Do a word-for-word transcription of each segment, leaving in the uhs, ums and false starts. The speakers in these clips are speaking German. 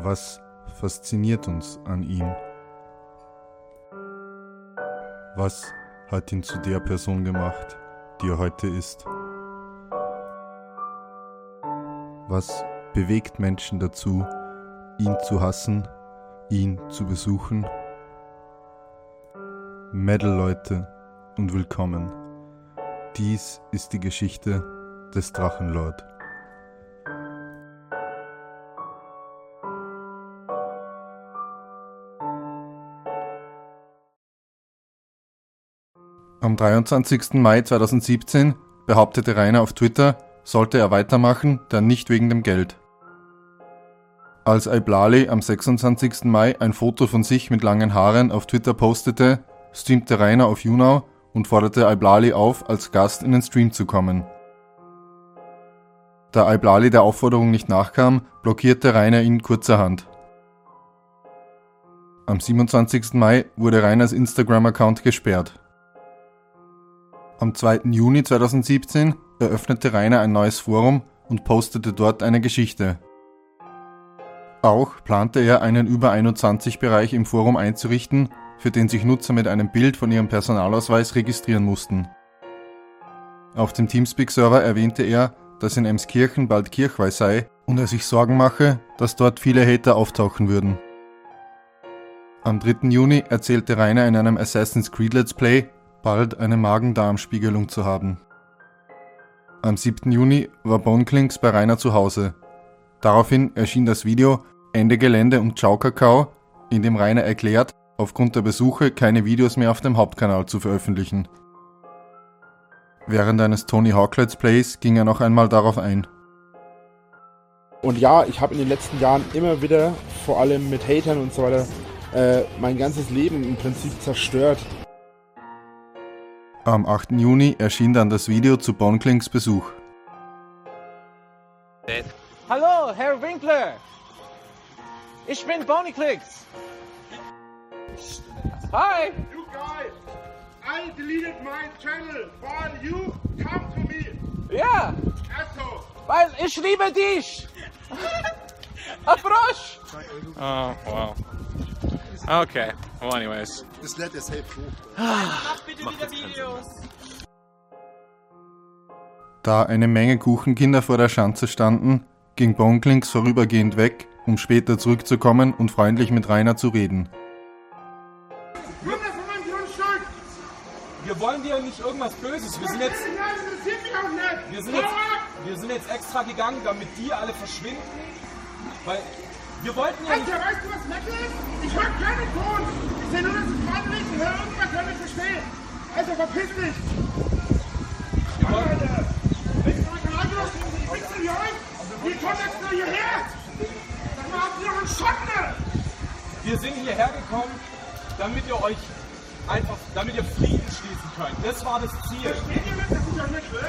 Was fasziniert uns an ihm? Was hat ihn zu der Person gemacht, die er heute ist? Was bewegt Menschen dazu, ihn zu hassen, ihn zu besuchen? Metal-Leute und willkommen. Dies ist die Geschichte des Drachenlord. Am dreiundzwanzigsten Mai zweitausendsiebzehn behauptete Rainer auf Twitter, sollte er weitermachen, dann nicht wegen dem Geld. Als Iblali am sechsundzwanzigsten Mai ein Foto von sich mit langen Haaren auf Twitter postete, streamte Rainer auf YouNow und forderte Iblali auf, als Gast in den Stream zu kommen. Da Iblali der Aufforderung nicht nachkam, blockierte Rainer ihn kurzerhand. Am siebenundzwanzigsten Mai wurde Rainers Instagram-Account gesperrt. Am zweiten Juni zweitausendsiebzehn eröffnete Rainer ein neues Forum und postete dort eine Geschichte. Auch plante er, einen Über einundzwanzig-Bereich im Forum einzurichten, für den sich Nutzer mit einem Bild von ihrem Personalausweis registrieren mussten. Auf dem Teamspeak-Server erwähnte er, dass in Emskirchen bald Kirchweih sei und er sich Sorgen mache, dass dort viele Hater auftauchen würden. Am dritten Juni erzählte Rainer in einem Assassin's Creed Let's Play, bald eine Magen-Darm-Spiegelung zu haben. Am siebten Juni war Boneklinks bei Rainer zu Hause. Daraufhin erschien das Video Ende Gelände und Ciao Kakao, in dem Rainer erklärt, aufgrund der Besuche keine Videos mehr auf dem Hauptkanal zu veröffentlichen. Während eines Tony Hawk Let's Plays ging er noch einmal darauf ein. Und ja, ich habe in den letzten Jahren immer wieder, vor allem mit Hatern und so weiter, äh, mein ganzes Leben im Prinzip zerstört. Am achten Juni erschien dann das Video zu Boneklinks Besuch. Hallo, Herr Winkler! Ich bin Boneklinks! Hi! You guys, I deleted my channel while you come to me. Ja! Asshole! Weil ich liebe dich! Approach! Oh, wow. Okay, well anyways. Just let us help you. Mach bitte wieder Videos! Da eine Menge Kuchenkinder vor der Schanze standen, ging Boneklinks vorübergehend weg, um später zurückzukommen und freundlich mit Rainer zu reden. Runter von meinem Grundstück! Wir wollen dir nicht irgendwas Böses. Wir sind jetzt, Das interessiert mich auch nicht! wir sind jetzt, wir sind jetzt extra gegangen, damit die alle verschwinden. Weil wir wollten ja nicht. Alter, weißt du, was Metal ist? Ich höre keinen Ton! Ich sehe nur, dass es gerade nicht und höre irgendwas, was ich verstehe! Also verpiss dich! Wir wollten, Alter! Willst du mein Kanal benutzen? Ich wichse wie euch! Wie kommt jetzt nur hierher? Sag mal, habt ihr noch einen Schotten? wir sind hierher gekommen, damit ihr euch einfach, damit ihr Frieden schließen könnt. Das war das Ziel. Versteht ihr mit, dass ich euch nicht will?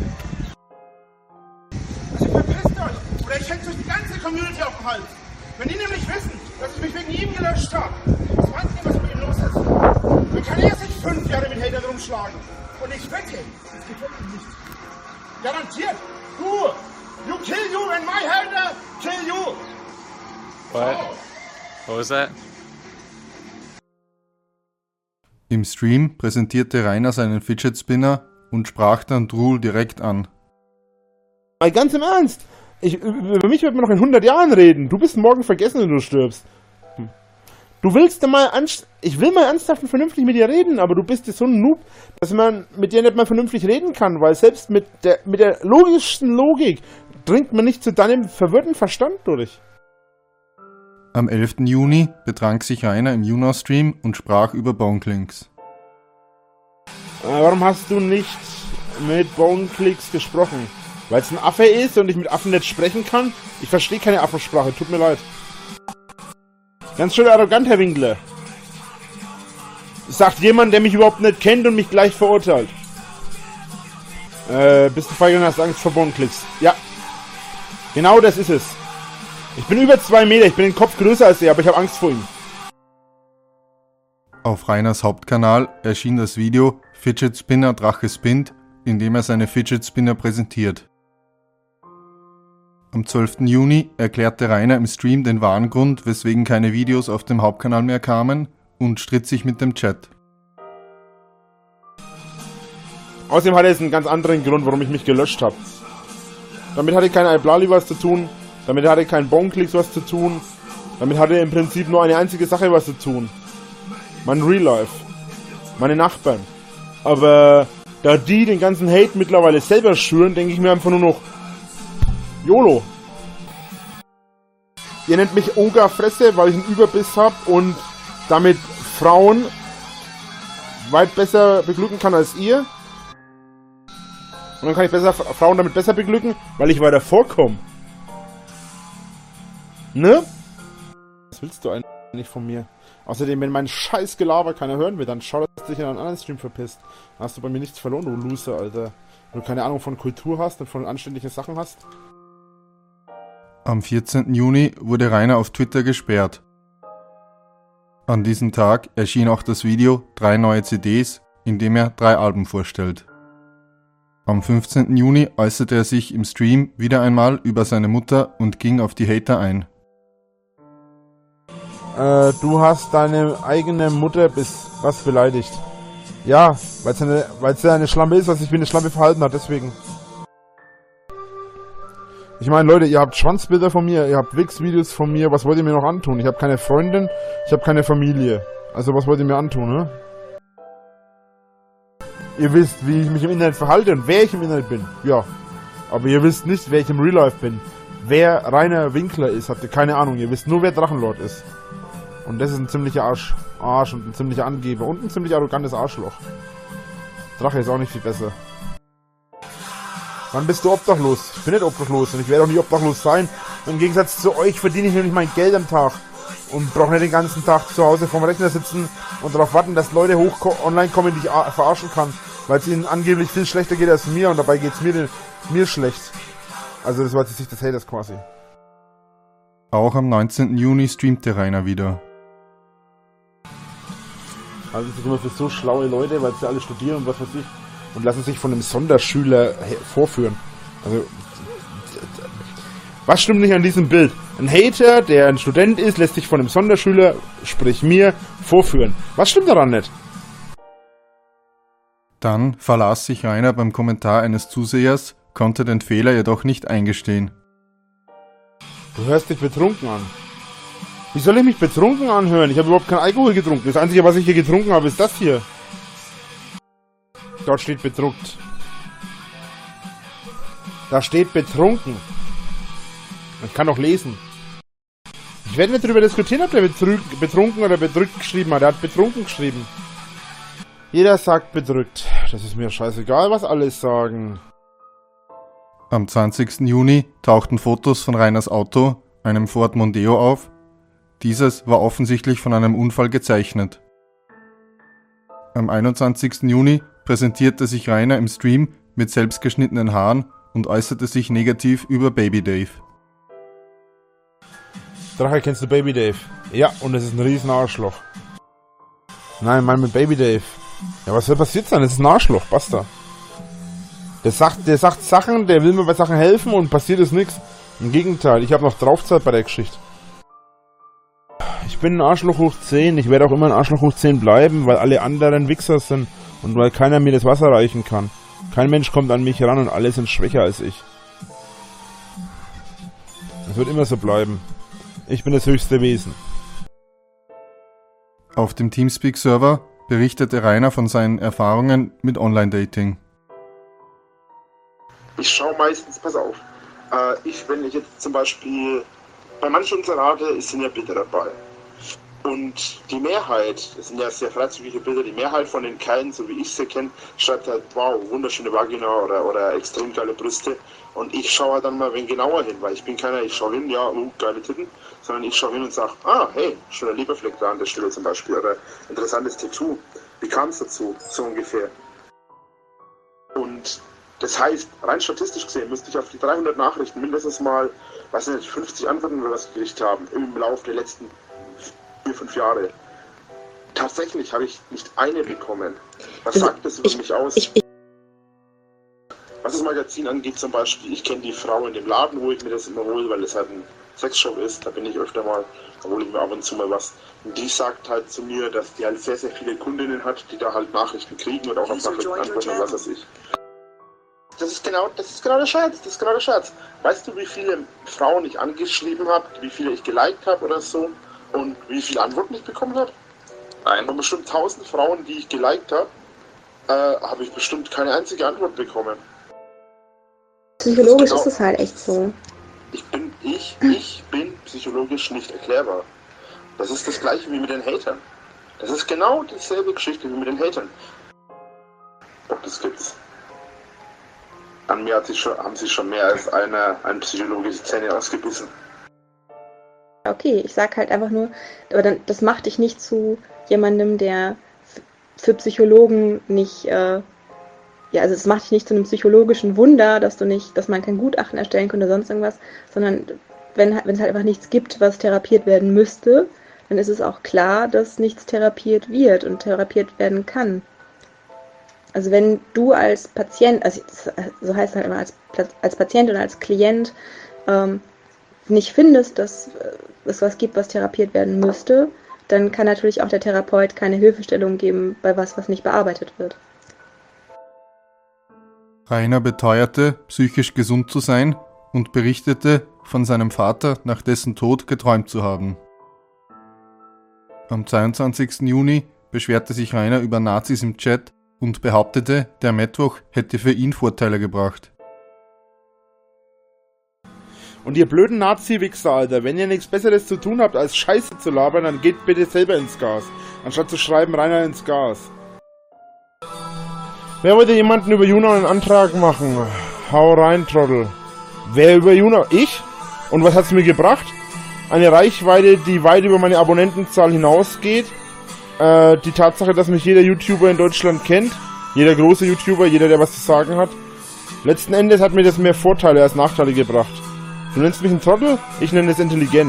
Also verpisst euch! Oder ich hänge euch die ganze Community auf den Hals! Wenn die nämlich wissen, dass ich mich wegen ihm gelöscht habe, was meint ihr, was mit ihm los ist? Dann kann er sich fünf Jahre mit Hatern rumschlagen. Und ich wette, das gefällt ihm nicht. Garantiert! Du! You kill you and my hater kill you! What? What was that? Im Stream präsentierte Rainer seinen Fidget Spinner und sprach dann Drool direkt an. Mal ganz im Ernst, ich, über mich wird man noch in hundert Jahren reden. Du bist morgen vergessen, wenn du stirbst. Hm. Du willst da mal, anst ich will mal ernsthaft und vernünftig mit dir reden, aber du bist so ein Noob, dass man mit dir nicht mal vernünftig reden kann, weil selbst mit der, mit der logischsten Logik dringt man nicht zu deinem verwirrten Verstand durch. Am elften Juni betrank sich Rainer im YouNow-Stream und sprach über Boneklinks. Äh, warum hast du nicht mit Boneklinks gesprochen? Weil es ein Affe ist und ich mit Affen nicht sprechen kann? Ich verstehe keine Affensprache, tut mir leid. Ganz schön arrogant, Herr Winkler. Sagt jemand, der mich überhaupt nicht kennt und mich gleich verurteilt. Äh, bist du feige und hast Angst vor Boneklinks? Ja. Genau das ist es. Ich bin über zwei Meter, ich bin den Kopf größer als er, aber ich habe Angst vor ihm. Auf Rainers Hauptkanal erschien das Video Fidget Spinner Drache spinnt, in dem er seine Fidget Spinner präsentiert. Am zwölften Juni erklärte Rainer im Stream den wahren Grund, weswegen keine Videos auf dem Hauptkanal mehr kamen, und stritt sich mit dem Chat. Außerdem hat er jetzt einen ganz anderen Grund, warum ich mich gelöscht habe. Damit hatte kein Iblali was zu tun, damit hatte kein Bonklicks was zu tun, damit hatte im Prinzip nur eine einzige Sache was zu tun. Mein Real Life. Meine Nachbarn. Aber da die den ganzen Hate mittlerweile selber schüren, denke ich mir einfach nur noch YOLO. Ihr nennt mich Ogerfresse, weil ich einen Überbiss habe und damit Frauen weit besser beglücken kann als ihr. Und dann kann ich besser, Frauen damit besser beglücken, weil ich weiter vorkomme. Ne? Was willst du eigentlich von mir? Außerdem, wenn mein scheiß Gelaber keiner hören will, dann schau, dass du dich in einen anderen Stream verpisst. Dann hast du bei mir nichts verloren, du Loser, Alter. Wenn du keine Ahnung von Kultur hast und von anständigen Sachen hast. Am vierzehnten Juni wurde Rainer auf Twitter gesperrt. An diesem Tag erschien auch das Video Drei neue C Ds, in dem er drei Alben vorstellt. Am fünfzehnten Juni äußerte er sich im Stream wieder einmal über seine Mutter und ging auf die Hater ein. Äh, du hast deine eigene Mutter bis was beleidigt. Ja, weil sie eine, weil sie eine Schlampe ist, was sich wie eine Schlampe verhalten hat, deswegen. Ich meine, Leute, ihr habt Schwanzbilder von mir, ihr habt Wix-Videos von mir, was wollt ihr mir noch antun? Ich habe keine Freundin, ich habe keine Familie. Also was wollt ihr mir antun, ne? Ihr wisst, wie ich mich im Internet verhalte und wer ich im Internet bin. Ja. Aber ihr wisst nicht, wer ich im Real Life bin. Wer Rainer Winkler ist, habt ihr keine Ahnung. Ihr wisst nur, wer Drachenlord ist. Und das ist ein ziemlicher Arsch, Arsch und ein ziemlicher Angeber und ein ziemlich arrogantes Arschloch. Drache ist auch nicht viel besser. Wann bist du obdachlos? Ich bin nicht obdachlos und ich werde auch nicht obdachlos sein. Im Gegensatz zu euch verdiene ich nämlich mein Geld am Tag. Und brauche nicht den ganzen Tag zu Hause vorm Rechner sitzen und darauf warten, dass Leute hoch online kommen, die ich verarschen kann. Weil es ihnen angeblich viel schlechter geht als mir und dabei geht es mir, mir schlecht. Also das war jetzt die Sicht des Haters quasi. Auch am neunzehnten Juni streamte Rainer wieder. Also das ist immer für so schlaue Leute, weil sie alle studieren und was weiß ich. Und lassen sich von einem Sonderschüler vorführen. Also, was stimmt nicht an diesem Bild? Ein Hater, der ein Student ist, lässt sich von einem Sonderschüler, sprich mir, vorführen. Was stimmt daran nicht? Dann verlas sich Rainer beim Kommentar eines Zusehers, konnte den Fehler jedoch nicht eingestehen. Du hörst dich betrunken an. Wie soll ich mich betrunken anhören? Ich habe überhaupt keinen Alkohol getrunken. Das Einzige, was ich hier getrunken habe, ist das hier. Dort steht bedruckt. Da steht betrunken. Ich kann doch lesen. Ich werde nicht darüber diskutieren, ob der betrunken oder bedrückt geschrieben hat. Er hat betrunken geschrieben. Jeder sagt bedrückt. Das ist mir scheißegal, was alle sagen. Am zwanzigsten Juni tauchten Fotos von Rainers Auto, einem Ford Mondeo, auf. Dieses war offensichtlich von einem Unfall gezeichnet. Am einundzwanzigsten Juni präsentierte sich Rainer im Stream mit selbstgeschnittenen Haaren und äußerte sich negativ über Baby Dave. Drache, kennst du Baby Dave? Ja, und es ist ein riesen Arschloch. Nein, mein mit Baby Dave. Ja, was soll passiert sein? Das ist ein Arschloch, basta. Der sagt, der sagt Sachen, der will mir bei Sachen helfen und passiert ist nichts. Im Gegenteil, ich habe noch Draufzeit bei der Geschichte. Ich bin ein Arschloch hoch zehn, ich werde auch immer ein Arschloch hoch zehn bleiben, weil alle anderen Wichser sind und weil keiner mir das Wasser reichen kann. Kein Mensch kommt an mich ran und alle sind schwächer als ich. Es wird immer so bleiben. Ich bin das höchste Wesen. Auf dem Teamspeak-Server berichtete Rainer von seinen Erfahrungen mit Online-Dating. Ich schaue meistens, pass auf, äh, ich, wenn ich jetzt zum Beispiel, bei manchen Inserate sind ja Bilder dabei. Und die Mehrheit, das sind ja sehr freizügige Bilder, die Mehrheit von den Kerlen, so wie ich sie kenne, schreibt halt, wow, wunderschöne Vagina oder, oder extrem geile Brüste. Und ich schaue halt dann mal ein wenig genauer hin, weil ich bin keiner, ich schaue hin, ja, uh, geile Titten, sondern ich schaue hin und sage, ah, hey, schöner Leberfleck da an der Stelle zum Beispiel, oder interessantes Tattoo. Wie kam es dazu, so ungefähr? Und das heißt, rein statistisch gesehen, müsste ich auf die dreihundert Nachrichten mindestens mal, weiß nicht, fünfzig Antworten oder was gekriegt haben im Laufe der letzten vier, fünf Jahre. Tatsächlich habe ich nicht eine bekommen. Was also, sagt das über ich, mich aus? Ich, ich, Was das Magazin angeht zum Beispiel, ich kenne die Frau in dem Laden, wo ich mir das immer hole, weil es halt ein Sexshop ist, da bin ich öfter mal, da hole ich mir ab und zu mal was. Und die sagt halt zu mir, dass die halt sehr, sehr viele Kundinnen hat, die da halt Nachrichten kriegen und auch auf Nachrichten antworten und was weiß ich. Das ist genau, das ist genau der Scherz, das ist genau der Scherz. Weißt du, wie viele Frauen ich angeschrieben habe, wie viele ich geliked habe oder so und wie viele Antworten ich bekommen habe? Nein. Und bestimmt tausend Frauen, die ich geliked habe, äh, habe ich bestimmt keine einzige Antwort bekommen. Psychologisch genau, ist es halt echt so. Ich bin, ich, ich bin psychologisch nicht erklärbar. Das ist das gleiche wie mit den Hatern. Das ist genau dieselbe Geschichte wie mit den Hatern. Doch, das gibt's. An mir hat sich schon, haben sich schon mehr als eine, eine psychologische Zähne ausgebissen. Okay, ich sag halt einfach nur, aber dann, das macht dich nicht zu jemandem, der f- für Psychologen nicht, äh, ja, also es macht dich nicht zu einem psychologischen Wunder, dass du nicht, dass man kein Gutachten erstellen könnte oder sonst irgendwas, sondern wenn, wenn es halt einfach nichts gibt, was therapiert werden müsste, dann ist es auch klar, dass nichts therapiert wird und therapiert werden kann. Also wenn du als Patient, also das, so heißt es halt immer, als, als Patient oder als Klient ähm, nicht findest, dass es was gibt, was therapiert werden müsste, dann kann natürlich auch der Therapeut keine Hilfestellung geben bei was, was nicht bearbeitet wird. Rainer beteuerte, psychisch gesund zu sein und berichtete, von seinem Vater nach dessen Tod geträumt zu haben. Am zweiundzwanzigsten Juni beschwerte sich Rainer über Nazis im Chat und behauptete, der Mittwoch hätte für ihn Vorteile gebracht. Und ihr blöden Nazi-Wichser, Alter, wenn ihr nichts Besseres zu tun habt, als Scheiße zu labern, dann geht bitte selber ins Gas. Anstatt zu schreiben, Rainer ins Gas. Wer wollte jemanden über Juno einen Antrag machen? Hau rein, Trottel. Wer über Juno? Ich? Und was hat's mir gebracht? Eine Reichweite, die weit über meine Abonnentenzahl hinausgeht. Äh, die Tatsache, dass mich jeder YouTuber in Deutschland kennt. Jeder große YouTuber, jeder, der was zu sagen hat. Letzten Endes hat mir das mehr Vorteile als Nachteile gebracht. Du nennst mich ein Trottel, ich nenne es intelligent.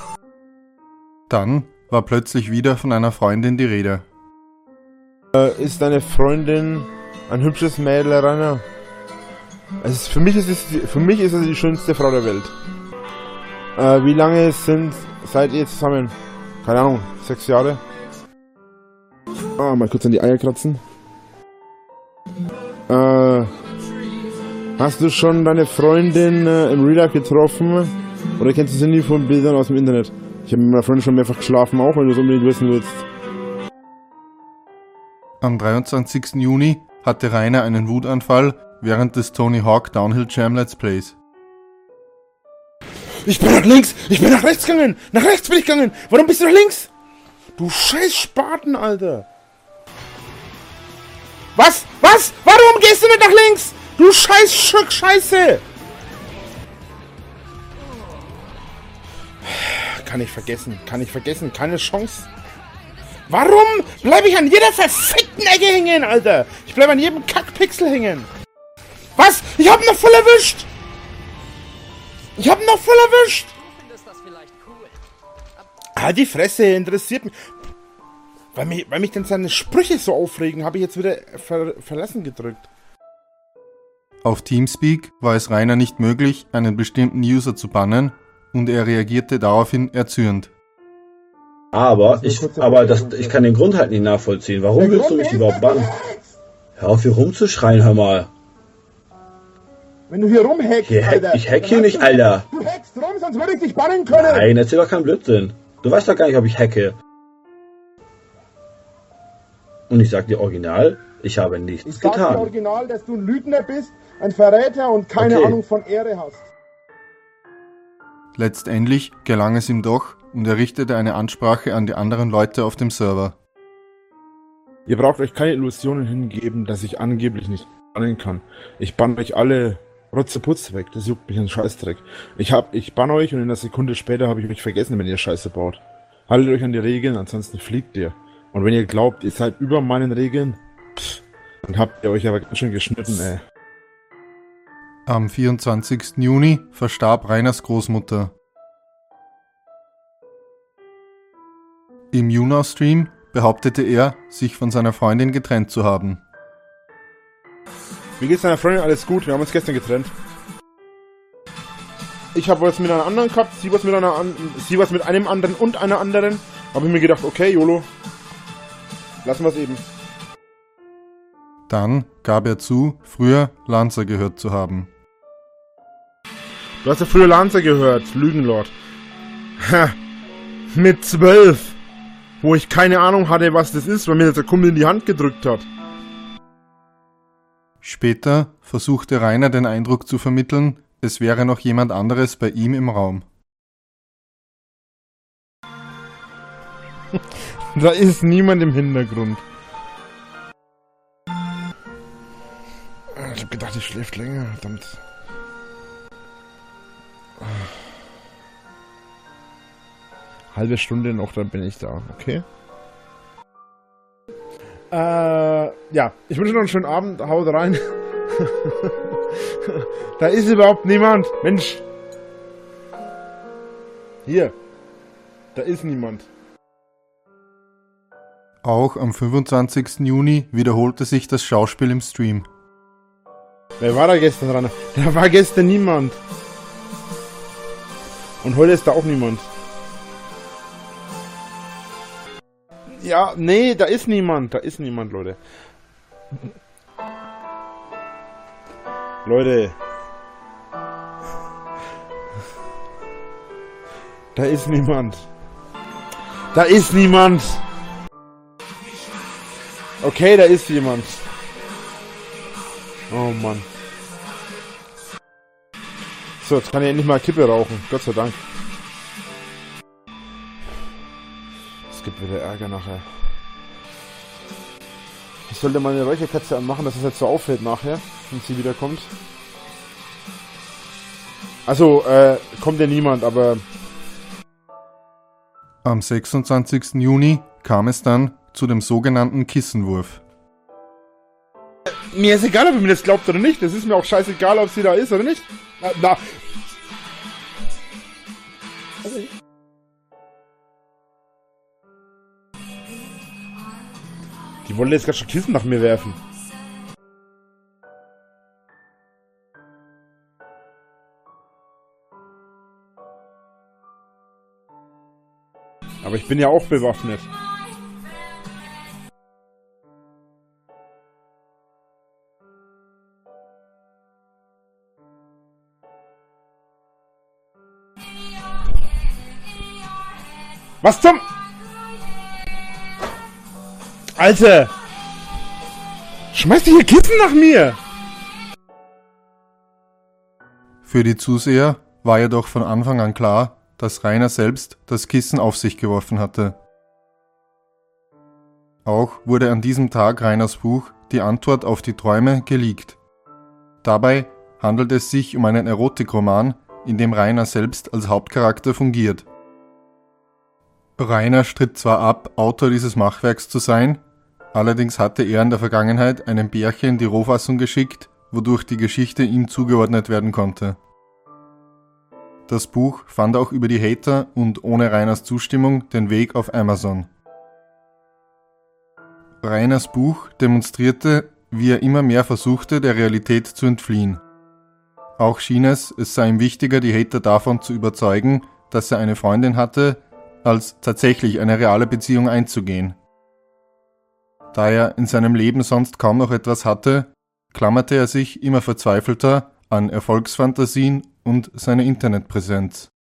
Dann war plötzlich wieder von einer Freundin die Rede. Äh, ist deine Freundin ein hübsches Mädel, Rainer? Es ist, für mich ist es, die, für mich ist es die schönste Frau der Welt. Äh, wie lange sind, seid ihr zusammen? Keine Ahnung, sechs Jahre? Ah, mal kurz an die Eier kratzen. Äh, hast du schon deine Freundin äh, im Real Life getroffen? Oder kennst du sie nie von Bildern aus dem Internet? Ich habe mit meiner Freundin schon mehrfach geschlafen, auch wenn du es unbedingt wissen willst. Am dreiundzwanzigsten Juni hatte Rainer einen Wutanfall während des Tony Hawk Downhill Jam Let's Plays. Ich bin nach links! Ich bin nach rechts gegangen! Nach rechts bin ich gegangen! Warum bist du nach links? Du scheiß Spaten, Alter! Was? Was? Warum gehst du nicht nach links? Du scheiß Stück Scheiße! Kann ich vergessen, kann ich vergessen, keine Chance. Warum bleibe ich an jeder verfickten Ecke hängen, Alter? Ich bleibe an jedem Kackpixel hängen. Was? Ich hab ihn noch voll erwischt! Ich hab ihn noch voll erwischt! Ah, die Fresse interessiert mich. Weil mich, weil mich dann seine Sprüche so aufregen, habe ich jetzt wieder ver verlassen gedrückt. Auf Teamspeak war es Rainer nicht möglich, einen bestimmten User zu bannen, und er reagierte daraufhin erzürnt. Aber ich, aber das, ich kann den Grund halt nicht nachvollziehen. Warum willst du mich überhaupt bannen? Hör auf, hier rumzuschreien, hör mal. Wenn du hier rumhackst, Hier hack, Alter. ich hack hier nicht, Alter. Du hackst rum, sonst würde ich dich bannen können. Nein, erzähl doch keinen Blödsinn. Du weißt doch gar nicht, ob ich hacke. Und ich sag dir original, ich habe nichts Ich sag dir getan. original, dass du ein Lügner bist, ein Verräter und keine Okay. Ahnung von Ehre hast. Letztendlich gelang es ihm doch und er richtete eine Ansprache an die anderen Leute auf dem Server. Ihr braucht euch keine Illusionen hingeben, dass ich angeblich nicht bannen kann. Ich bann euch alle Rotzeputz weg, das juckt mich ein Scheißdreck. Ich hab, ich bann euch und in einer Sekunde später habe ich euch vergessen, wenn ihr Scheiße baut. Haltet euch an die Regeln, ansonsten fliegt ihr. Und wenn ihr glaubt, ihr seid über meinen Regeln, pff, dann habt ihr euch aber ganz schön geschnitten, ey. Am vierundzwanzigsten Juni verstarb Rainers Großmutter. Im YouNow-Stream behauptete er, sich von seiner Freundin getrennt zu haben. Wie geht's deiner Freundin? Alles gut, wir haben uns gestern getrennt. Ich habe was mit einer anderen gehabt, sie was mit einer an sie was mit einem anderen und einer anderen. Habe ich mir gedacht, okay, YOLO. Lassen wir es eben. Dann gab er zu, früher Lanza gehört zu haben. Du hast ja früher Lanza gehört, Lügenlord. Ha, mit zwölf. Wo ich keine Ahnung hatte, was das ist, weil mir das der Kumpel in die Hand gedrückt hat. Später versuchte Rainer den Eindruck zu vermitteln, es wäre noch jemand anderes bei ihm im Raum. Da ist niemand im Hintergrund. Ich hab gedacht, ich schläft länger, verdammt. Halbe Stunde noch, dann bin ich da, okay? Äh, ja, ich wünsche noch einen schönen Abend, haut rein. Da ist überhaupt niemand, Mensch. Hier, da ist niemand. Auch am fünfundzwanzigsten Juni wiederholte sich das Schauspiel im Stream. Wer war da gestern dran? Da war gestern niemand. Und heute ist da auch niemand. Ja, nee, da ist niemand. Da ist niemand, Leute. Leute. Da ist niemand. Da ist niemand. Okay, da ist jemand. Oh Mann. So, jetzt kann ich endlich mal Kippe rauchen. Gott sei Dank. Es gibt wieder Ärger nachher. Ich sollte mal eine Räucherkatze anmachen, dass es jetzt so auffällt nachher, wenn sie wiederkommt. Also, äh, kommt ja niemand, aber... Am sechsundzwanzigsten Juni kam es dann zu dem sogenannten Kissenwurf. Mir ist egal, ob ihr mir das glaubt oder nicht. Es ist mir auch scheißegal, ob sie da ist oder nicht. Na, na. Okay. Die wollen jetzt gerade schon Kissen nach mir werfen. Aber ich bin ja auch bewaffnet. Was zum... Alter! Schmeißt ihr hier Kissen nach mir! Für die Zuseher war jedoch von Anfang an klar, dass Rainer selbst das Kissen auf sich geworfen hatte. Auch wurde an diesem Tag Rainers Buch Die Antwort auf die Träume geleakt. Dabei handelt es sich um einen Erotikroman, in dem Rainer selbst als Hauptcharakter fungiert. Rainer stritt zwar ab, Autor dieses Machwerks zu sein, allerdings hatte er in der Vergangenheit einem Bärchen die Rohfassung geschickt, wodurch die Geschichte ihm zugeordnet werden konnte. Das Buch fand auch über die Hater und ohne Rainers Zustimmung den Weg auf Amazon. Rainers Buch demonstrierte, wie er immer mehr versuchte, der Realität zu entfliehen. Auch schien es, es sei ihm wichtiger, die Hater davon zu überzeugen, dass er eine Freundin hatte, als tatsächlich eine reale Beziehung einzugehen. Da er in seinem Leben sonst kaum noch etwas hatte, klammerte er sich immer verzweifelter an Erfolgsfantasien und seine Internetpräsenz.